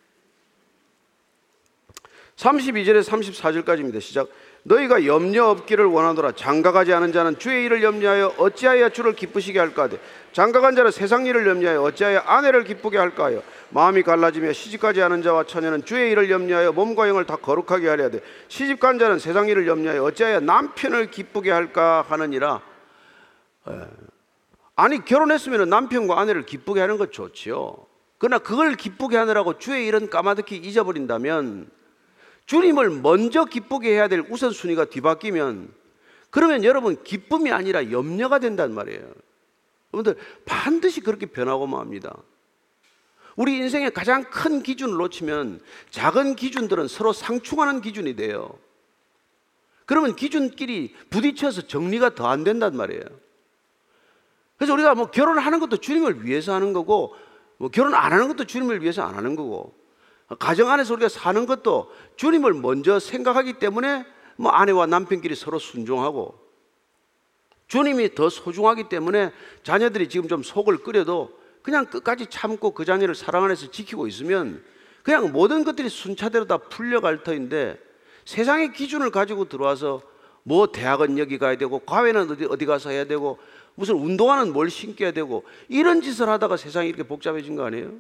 삼십이 절에 삼십사 절까지입니다. 시작. 너희가 염려 없기를 원하노라. 장가가지 않은 자는 주의 일을 염려하여 어찌하여 주를 기쁘시게 할까 하되, 장가간 자는 세상 일을 염려하여 어찌하여 아내를 기쁘게 할까 하여, 마음이 갈라지며 시집가지 않은 자와 처녀는 주의 일을 염려하여 몸과 영을 다 거룩하게 하려 하되, 시집간 자는 세상 일을 염려하여 어찌하여 남편을 기쁘게 할까 하느니라. 에. 아니 결혼했으면 남편과 아내를 기쁘게 하는 것 좋지요. 그러나 그걸 기쁘게 하느라고 주의 일은 까마득히 잊어버린다면, 주님을 먼저 기쁘게 해야 될 우선순위가 뒤바뀌면, 그러면 여러분 기쁨이 아니라 염려가 된단 말이에요. 여러분들 반드시 그렇게 변하고만 합니다. 우리 인생의 가장 큰 기준을 놓치면 작은 기준들은 서로 상충하는 기준이 돼요. 그러면 기준끼리 부딪혀서 정리가 더 안 된단 말이에요. 그래서 우리가 뭐 결혼하는 것도 주님을 위해서 하는 거고, 뭐 결혼 안 하는 것도 주님을 위해서 안 하는 거고, 가정 안에서 우리가 사는 것도 주님을 먼저 생각하기 때문에 뭐 아내와 남편끼리 서로 순종하고, 주님이 더 소중하기 때문에 자녀들이 지금 좀 속을 끓여도 그냥 끝까지 참고 그 자녀를 사랑 안에서 지키고 있으면 그냥 모든 것들이 순차대로 다 풀려갈 터인데, 세상의 기준을 가지고 들어와서 뭐 대학은 여기 가야 되고 과외는 어디, 어디 가서 해야 되고 무슨 운동화는 뭘 신겨야 되고 이런 짓을 하다가 세상이 이렇게 복잡해진 거 아니에요?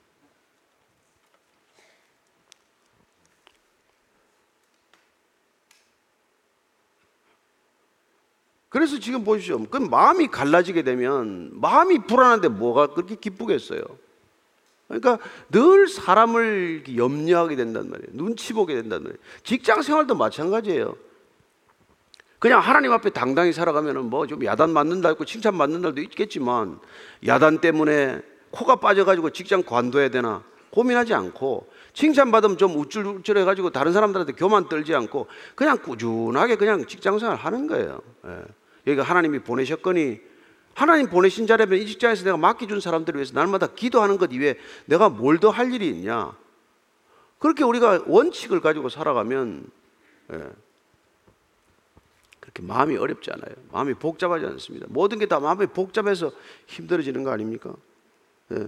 그래서 지금 보십시오. 그 마음이 갈라지게 되면 마음이 불안한데 뭐가 그렇게 기쁘겠어요? 그러니까 늘 사람을 염려하게 된단 말이에요. 눈치 보게 된단 말이에요. 직장 생활도 마찬가지예요. 그냥 하나님 앞에 당당히 살아가면 뭐 좀 야단 맞는 날 있고 칭찬 맞는 날도 있겠지만, 야단 때문에 코가 빠져가지고 직장 관둬야 되나 고민하지 않고, 칭찬받으면 좀 우쭐우쭐해가지고 다른 사람들한테 교만 떨지 않고 그냥 꾸준하게 그냥 직장생활 하는 거예요. 예. 여기가 하나님이 보내셨거니, 하나님 보내신 자라면 이 직장에서 내가 맡겨준 사람들을 위해서 날마다 기도하는 것 이외에 내가 뭘 더 할 일이 있냐. 그렇게 우리가 원칙을 가지고 살아가면, 예. 그렇게 마음이 어렵지 않아요. 마음이 복잡하지 않습니다. 모든 게 다 마음이 복잡해서 힘들어지는 거 아닙니까? 예.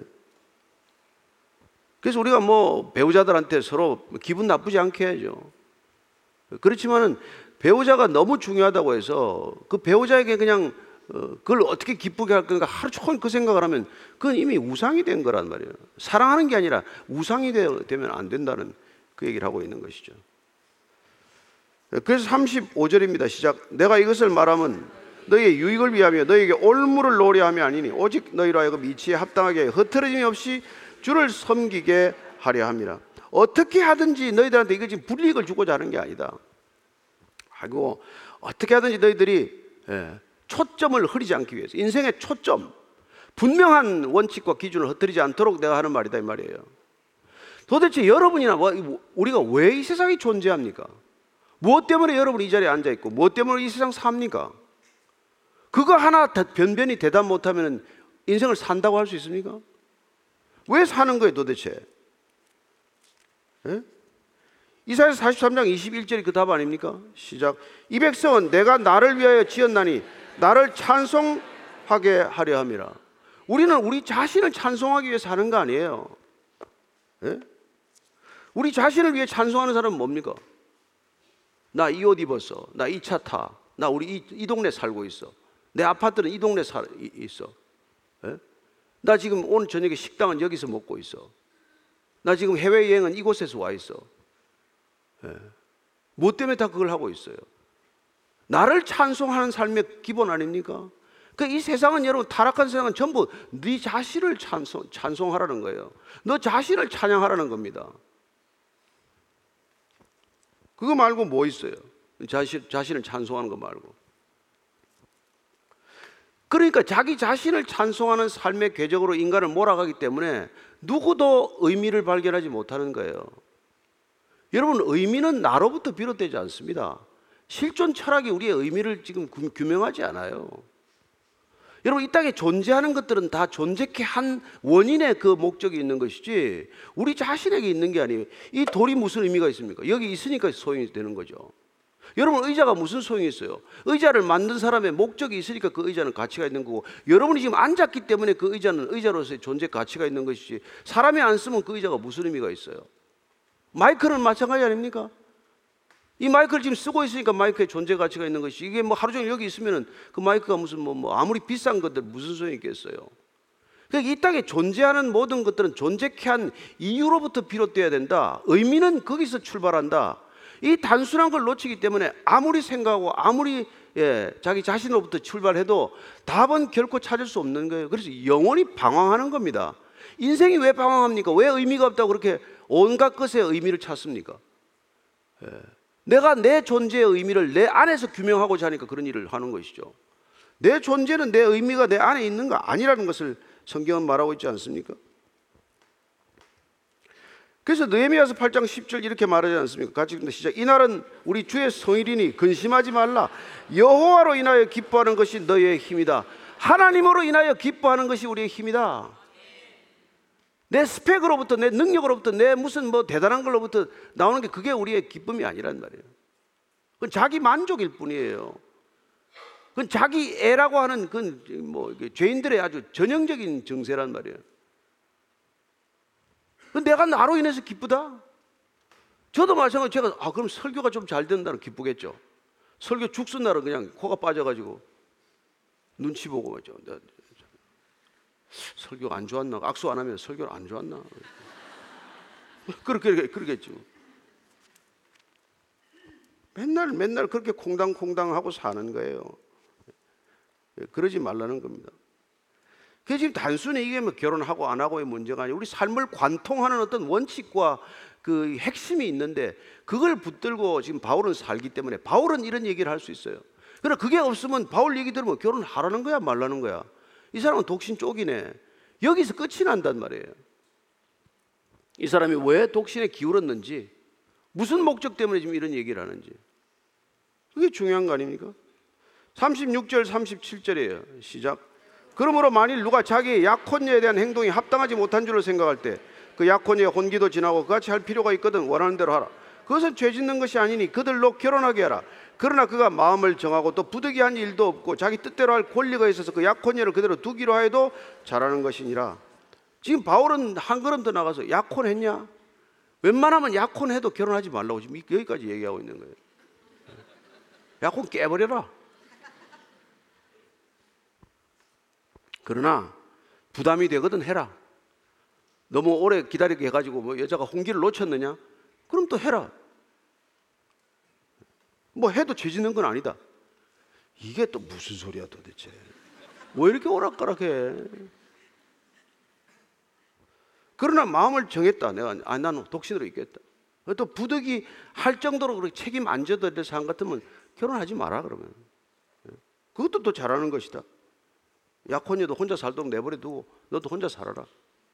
그래서 우리가 뭐 배우자들한테 서로 기분 나쁘지 않게 해야죠. 그렇지만은 배우자가 너무 중요하다고 해서 그 배우자에게 그냥 그걸 어떻게 기쁘게 할 건가 하루 종일 그 생각을 하면 그건 이미 우상이 된 거란 말이에요. 사랑하는 게 아니라 우상이 되면 안 된다는 그 얘기를 하고 있는 것이죠. 그래서 삼십오 절입니다. 시작. 내가 이것을 말하면 너희의 유익을 위하며 너희에게 올무를 노래함이 아니니 오직 너희로 하여금 이치에 합당하게 흐트러짐이 없이 주를 섬기게 하려 함이라. 어떻게 하든지 너희들한테 이거 지금 불이익을 주고자 하는 게 아니다. 하고 어떻게 하든지 너희들이 예, 초점을 흐리지 않기 위해서 인생의 초점, 분명한 원칙과 기준을 흐트리지 않도록 내가 하는 말이다 이 말이에요. 도대체 여러분이나 우리가 왜 이 세상에 존재합니까? 무엇 때문에 여러분이 이 자리에 앉아 있고 무엇 때문에 이 세상 삽니까? 그거 하나 변변히 대답 못하면 인생을 산다고 할 수 있습니까? 왜 사는 거예요 도대체? 예? 이사야서 사십삼 장 이십일 절이 그 답 아닙니까? 시작. 이 백성은 내가 나를 위하여 지었나니 나를 찬송하게 하려 함이라. 우리는 우리 자신을 찬송하기 위해 사는 거 아니에요. 예? 우리 자신을 위해 찬송하는 사람은 뭡니까? 나 이 옷 입었어. 나 이 차 타. 나 우리 이, 이 동네 살고 있어. 내 아파트는 이 동네 살 있어. 예? 나 지금 오늘 저녁에 식당은 여기서 먹고 있어. 나 지금 해외여행은 이곳에서 와 있어. 예. 뭐 때문에 다 그걸 하고 있어요? 나를 찬송하는 삶의 기본 아닙니까? 그 이 세상은 여러분 타락한 세상은 전부 네 자신을 찬송, 찬송하라는 거예요. 너 자신을 찬양하라는 겁니다. 그거 말고 뭐 있어요? 자신, 자신을 찬송하는 거 말고. 그러니까 자기 자신을 찬송하는 삶의 궤적으로 인간을 몰아가기 때문에 누구도 의미를 발견하지 못하는 거예요. 여러분, 의미는 나로부터 비롯되지 않습니다. 실존 철학이 우리의 의미를 지금 규명하지 않아요. 여러분, 이 땅에 존재하는 것들은 다 존재케 한 원인의 그 목적이 있는 것이지 우리 자신에게 있는 게 아니에요. 이 돌이 무슨 의미가 있습니까? 여기 있으니까 소용이 되는 거죠. 여러분, 의자가 무슨 소용이 있어요? 의자를 만든 사람의 목적이 있으니까 그 의자는 가치가 있는 거고, 여러분이 지금 앉았기 때문에 그 의자는 의자로서의 존재 가치가 있는 것이지, 사람이 안 쓰면 그 의자가 무슨 의미가 있어요? 마이크는 마찬가지 아닙니까? 이 마이크를 지금 쓰고 있으니까 마이크의 존재 가치가 있는 것이, 이게 뭐 하루 종일 여기 있으면은 그 마이크가 무슨 뭐, 뭐 아무리 비싼 것들 무슨 소용이 있겠어요? 그러니까 이 땅에 존재하는 모든 것들은 존재케 한 이유로부터 비롯되어야 된다. 의미는 거기서 출발한다. 이 단순한 걸 놓치기 때문에 아무리 생각하고 아무리 예, 자기 자신으로부터 출발해도 답은 결코 찾을 수 없는 거예요. 그래서 영원히 방황하는 겁니다. 인생이 왜 방황합니까? 왜 의미가 없다고 그렇게 온갖 것의 의미를 찾습니까? 예. 내가 내 존재의 의미를 내 안에서 규명하고자 하니까 그런 일을 하는 것이죠. 내 존재는 내 의미가 내 안에 있는 거 아니라는 것을 성경은 말하고 있지 않습니까? 그래서 느헤미야서 팔 장 십 절 이렇게 말하지 않습니까? 같이 시작. 이날은 우리 주의 성일이니 근심하지 말라. 여호와로 인하여 기뻐하는 것이 너희의 힘이다. 하나님으로 인하여 기뻐하는 것이 우리의 힘이다. 내 스펙으로부터, 내 능력으로부터, 내 무슨 뭐 대단한 걸로부터 나오는 게 그게 우리의 기쁨이 아니란 말이에요. 그건 자기 만족일 뿐이에요. 그건 자기 애라고 하는 그건 뭐 죄인들의 아주 전형적인 정세란 말이에요. 내가 나로 인해서 기쁘다? 저도 마찬가지로 제가 아 그럼 설교가 좀 잘 된다는 기쁘겠죠. 설교 죽순 날은 그냥 코가 빠져가지고 눈치 보고 맞죠. 설교가 안 좋았나? 악수 안 하면 설교를 안 좋았나? 그렇게 그러겠죠. 맨날 맨날 그렇게 콩당콩당하고 사는 거예요. 그러지 말라는 겁니다. 그게 지금 단순히 이게 뭐 결혼하고 안 하고의 문제가 아니에요. 우리 삶을 관통하는 어떤 원칙과 그 핵심이 있는데 그걸 붙들고 지금 바울은 살기 때문에 바울은 이런 얘기를 할 수 있어요. 그러나 그게 없으면 바울 얘기 들으면 결혼하라는 거야 말라는 거야. 이 사람은 독신 쪽이네. 여기서 끝이 난단 말이에요. 이 사람이 왜 독신에 기울었는지, 무슨 목적 때문에 지금 이런 얘기를 하는지, 그게 중요한 거 아닙니까? 삼십육 절 삼십칠 절이에요. 시작. 그러므로 만일 누가 자기의 약혼녀에 대한 행동이 합당하지 못한 줄을 생각할 때 그 약혼녀의 혼기도 지나고 그같이 할 필요가 있거든 원하는 대로 하라. 그것은 죄 짓는 것이 아니니 그들로 결혼하게 하라. 그러나 그가 마음을 정하고 또 부득이한 일도 없고 자기 뜻대로 할 권리가 있어서 그 약혼녀를 그대로 두기로 하여도 잘하는 것이니라. 지금 바울은 한 걸음 더 나가서 약혼했냐? 웬만하면 약혼해도 결혼하지 말라고 지금 여기까지 얘기하고 있는 거예요. 약혼 깨버려라. 그러나 부담이 되거든 해라. 너무 오래 기다리게 해가지고 뭐 여자가 홍기를 놓쳤느냐? 그럼 또 해라. 뭐 해도 죄 짓는 건 아니다. 이게 또 무슨 소리야 도대체. 왜 이렇게 오락가락해. 그러나 마음을 정했다. 내가 아, 나는 독신으로 있겠다. 또 부득이 할 정도로 그렇게 책임 안 져도 될 사람 같으면 결혼하지 마라 그러면. 그것도 또 잘하는 것이다. 약혼녀도 혼자 살도록 내버려 두고 너도 혼자 살아라.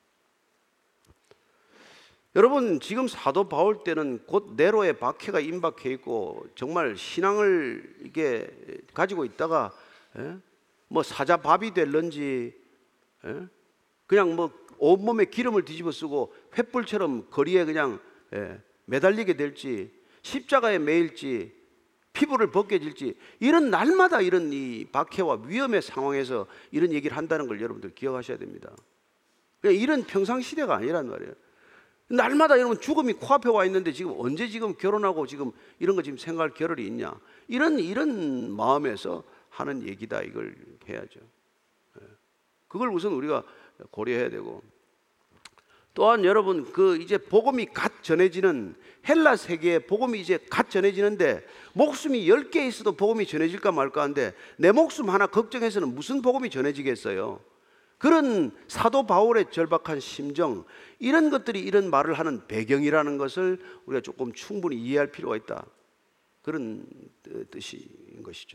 여러분 지금 사도 바울 때는 곧 네로의 박해가 임박해 있고 정말 신앙을 이게 가지고 있다가 예? 뭐 사자밥이 될런지 예? 그냥 뭐 온몸에 기름을 뒤집어 쓰고 횃불처럼 거리에 그냥 예, 매달리게 될지 십자가에 매일지 피부를 벗겨질지 이런 날마다 이런 이 박해와 위험의 상황에서 이런 얘기를 한다는 걸 여러분들 기억하셔야 됩니다. 이런 평상시대가 아니란 말이에요. 날마다 여러분 죽음이 코앞에 와 있는데 지금 언제 지금 결혼하고 지금 이런 거 지금 생각할 겨를이 있냐. 이런 이런 마음에서 하는 얘기다 이걸 해야죠. 그걸 우선 우리가 고려해야 되고 또한 여러분 그 이제 복음이 갓 전해지는 헬라 세계에 복음이 이제 갓 전해지는데 목숨이 열 개 있어도 복음이 전해질까 말까 한데 내 목숨 하나 걱정해서는 무슨 복음이 전해지겠어요. 그런 사도 바울의 절박한 심정 이런 것들이 이런 말을 하는 배경이라는 것을 우리가 조금 충분히 이해할 필요가 있다. 그런 뜻인 것이죠.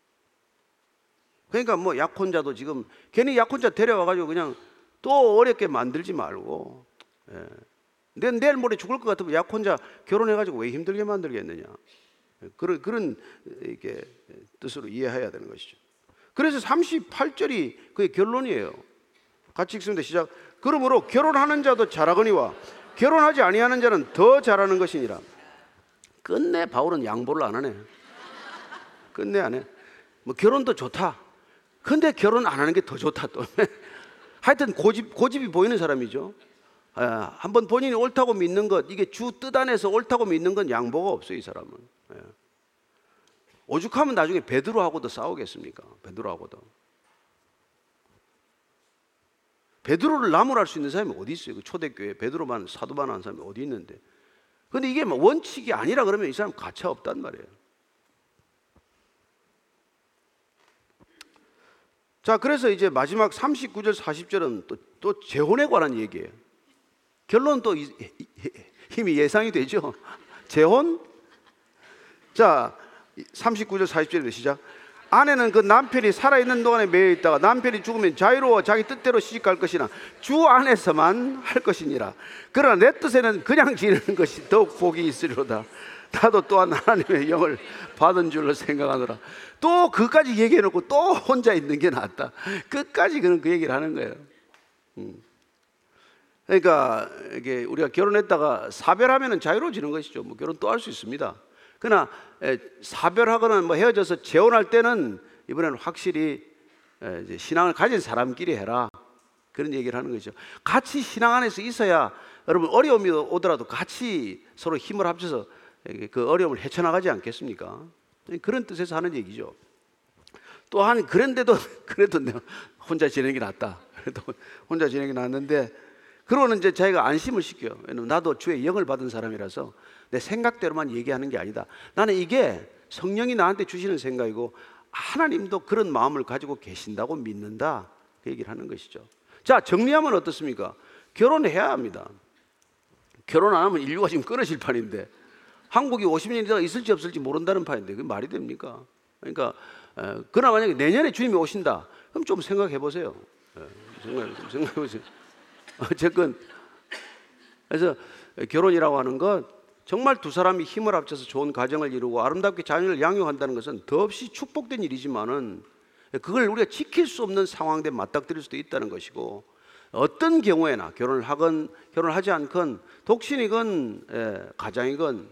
그러니까 뭐 약혼자도 지금 괜히 약혼자 데려와가지고 그냥 또 어렵게 만들지 말고 예. 내 내일 모레 죽을 것 같으면 약혼자 결혼해가지고 왜 힘들게 만들겠느냐. 그런, 그런 이게 뜻으로 이해해야 되는 것이죠. 그래서 삼십팔 절이 그의 결론이에요. 같이 읽습니다. 시작. 그러므로 결혼하는 자도 잘하거니와 결혼하지 아니하는 자는 더 잘하는 것이니라. 끝내 바울은 양보를 안 하네. 끝내 안 해. 뭐 결혼도 좋다. 근데 결혼 안 하는 게 더 좋다 또. 하여튼 고집, 고집이 보이는 사람이죠. 아, 한번 본인이 옳다고 믿는 것, 이게 주 뜻 안에서 옳다고 믿는 건 양보가 없어요, 이 사람은. 예. 오죽하면 나중에 베드로하고도 싸우겠습니까? 베드로하고도. 베드로를 나무랄 수 있는 사람이 어디 있어요? 그 초대교회 베드로만 사도만 한 사람이 어디 있는데? 근데 이게 뭐 원칙이 아니라 그러면 이 사람 가차 없단 말이에요. 자, 그래서 이제 마지막 삼십구 절 사십 절은 또, 또 재혼에 관한 얘기예요. 결론 또 이, 이, 이미 예상이 되죠. 재혼? 자, 삼십구 절 사십 절에 시작. 아내는 그 남편이 살아있는 동안에 매여 있다가 남편이 죽으면 자유로워 자기 뜻대로 시집갈 것이나 주 안에서만 할 것이니라. 그러나 내 뜻에는 그냥 지내는 것이 더욱 복이 있으리로다. 나도 또한 하나님의 영을 받은 줄로 생각하노라. 또 그까지 얘기해놓고 또 혼자 있는 게 낫다. 끝까지 그런 그 얘기를 하는 거예요. 음. 그러니까 이게 우리가 결혼했다가 사별하면은 자유로워지는 것이죠. 뭐 결혼 또 할 수 있습니다. 그러나 사별하거나 뭐 헤어져서 재혼할 때는 이번에는 확실히 이제 신앙을 가진 사람끼리 해라. 그런 얘기를 하는 거죠. 같이 신앙 안에서 있어야 여러분 어려움이 오더라도 같이 서로 힘을 합쳐서 그 어려움을 헤쳐나가지 않겠습니까? 그런 뜻에서 하는 얘기죠. 또한 그런데도 그래도 내가 혼자 지내는 게 낫다. 그래도 혼자 지내는 게 낫는데 그러는 이제 자기가 안심을 시켜요. 왜냐면 나도 주의 영을 받은 사람이라서 내 생각대로만 얘기하는 게 아니다. 나는 이게 성령이 나한테 주시는 생각이고 하나님도 그런 마음을 가지고 계신다고 믿는다. 그 얘기를 하는 것이죠. 자, 정리하면 어떻습니까? 결혼해야 합니다. 결혼 안 하면 인류가 지금 끊어질 판인데 한국이 오십 년이 더 있을지 없을지 모른다는 판인데 그게 말이 됩니까? 그러니까 에, 그러나 만약에 내년에 주님이 오신다 그럼 좀 생각해 보세요. 생각해, 생각해 보세요. 어쨌건 그래서 결혼이라고 하는 것 정말 두 사람이 힘을 합쳐서 좋은 가정을 이루고 아름답게 자녀를 양육한다는 것은 더없이 축복된 일이지만은 그걸 우리가 지킬 수 없는 상황에 맞닥뜨릴 수도 있다는 것이고 어떤 경우에나 결혼을 하건 결혼을 하지 않건 독신이건 예, 가장이건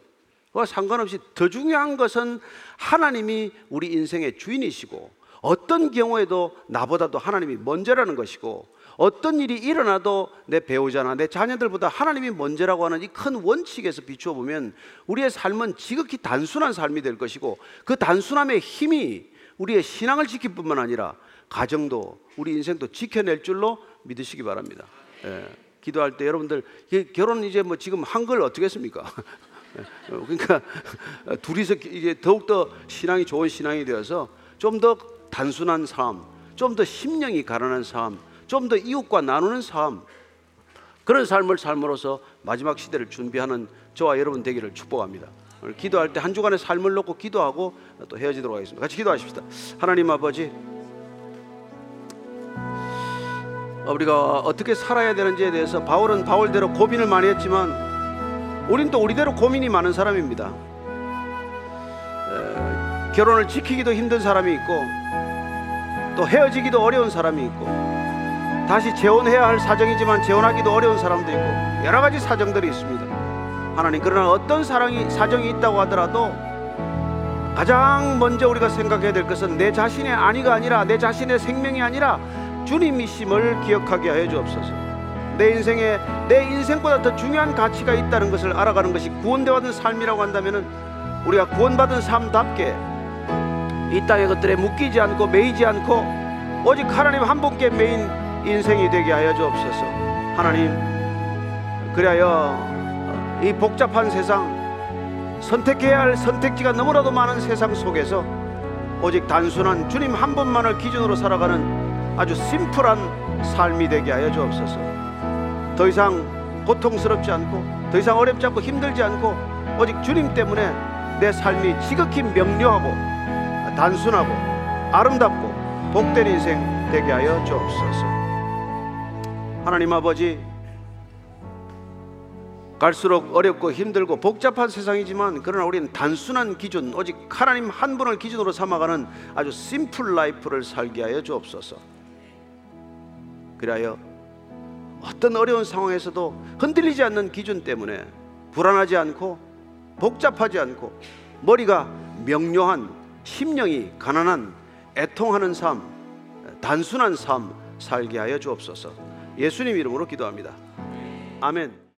그와 상관없이 더 중요한 것은 하나님이 우리 인생의 주인이시고 어떤 경우에도 나보다도 하나님이 먼저라는 것이고 어떤 일이 일어나도 내 배우자나 내 자녀들보다 하나님이 먼저라고 하는 이 큰 원칙에서 비추어 보면 우리의 삶은 지극히 단순한 삶이 될 것이고 그 단순함의 힘이 우리의 신앙을 지킬 뿐만 아니라 가정도 우리 인생도 지켜낼 줄로 믿으시기 바랍니다. 예, 기도할 때 여러분들 결혼 이제 뭐 지금 한 걸 어떻게 했습니까? 그러니까 둘이서 이제 더욱더 신앙이 좋은 신앙이 되어서 좀 더 단순한 삶, 좀 더 심령이 가난한 삶, 좀 더 이웃과 나누는 삶, 그런 삶을 삶으로써 마지막 시대를 준비하는 저와 여러분 되기를 축복합니다. 오늘 기도할 때 한 주간의 삶을 놓고 기도하고 또 헤어지도록 하겠습니다. 같이 기도하십시다. 하나님 아버지, 우리가 어떻게 살아야 되는지에 대해서 바울은 바울대로 고민을 많이 했지만 우린 또 우리대로 고민이 많은 사람입니다. 에, 결혼을 지키기도 힘든 사람이 있고 또 헤어지기도 어려운 사람이 있고 다시 재혼해야 할 사정이지만 재혼하기도 어려운 사람도 있고 여러 가지 사정들이 있습니다. 하나님, 그러나 어떤 사랑이, 사정이 있다고 하더라도 가장 먼저 우리가 생각해야 될 것은 내 자신의 안위가 아니라 내 자신의 생명이 아니라 주님이심을 기억하게 하여 주옵소서. 내 인생에 내 인생보다 더 중요한 가치가 있다는 것을 알아가는 것이 구원받은 삶이라고 한다면 우리가 구원받은 삶답게 이 땅의 것들에 묶이지 않고 매이지 않고 오직 하나님 한 분께 매인 인생이 되게 하여 주옵소서. 하나님, 그리하여 이 복잡한 세상, 선택해야 할 선택지가 너무나도 많은 세상 속에서 오직 단순한 주님 한 분만을 기준으로 살아가는 아주 심플한 삶이 되게 하여 주옵소서. 더 이상 고통스럽지 않고 더 이상 어렵지 않고 힘들지 않고 오직 주님 때문에 내 삶이 지극히 명료하고 단순하고 아름답고 복된 인생 되게 하여 주옵소서. 하나님 아버지, 갈수록 어렵고 힘들고 복잡한 세상이지만 그러나 우리는 단순한 기준, 오직 하나님 한 분을 기준으로 삼아가는 아주 심플 라이프를 살게 하여 주옵소서. 그리하여 어떤 어려운 상황에서도 흔들리지 않는 기준 때문에 불안하지 않고 복잡하지 않고 머리가 명료한, 심령이 가난한, 애통하는 삶, 단순한 삶 살게 하여 주옵소서. 예수님 이름으로 기도합니다. 아멘.